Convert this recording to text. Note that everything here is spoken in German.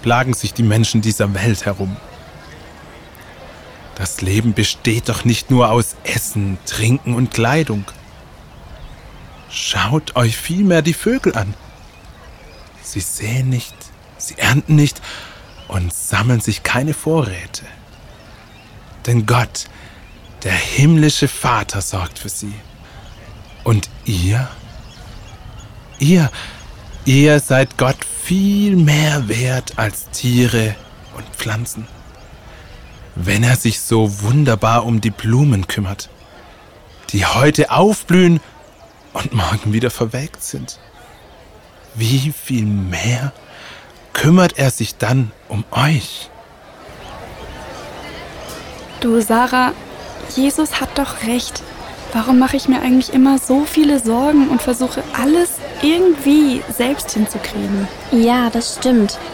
plagen sich die Menschen dieser Welt herum. Das Leben besteht doch nicht nur aus Essen, Trinken und Kleidung. Schaut euch vielmehr die Vögel an. Sie säen nicht, sie ernten nicht und sammeln sich keine Vorräte. Denn Gott, der himmlische Vater, sorgt für sie. Und ihr? Ihr seid Gott viel mehr wert als Tiere und Pflanzen. Wenn er sich so wunderbar um die Blumen kümmert, die heute aufblühen und morgen wieder verwelkt sind, wie viel mehr kümmert er sich dann um euch? Du, Sarah, Jesus hat doch recht. Warum mache ich mir eigentlich immer so viele Sorgen und versuche alles irgendwie selbst hinzukriegen? Ja, das stimmt.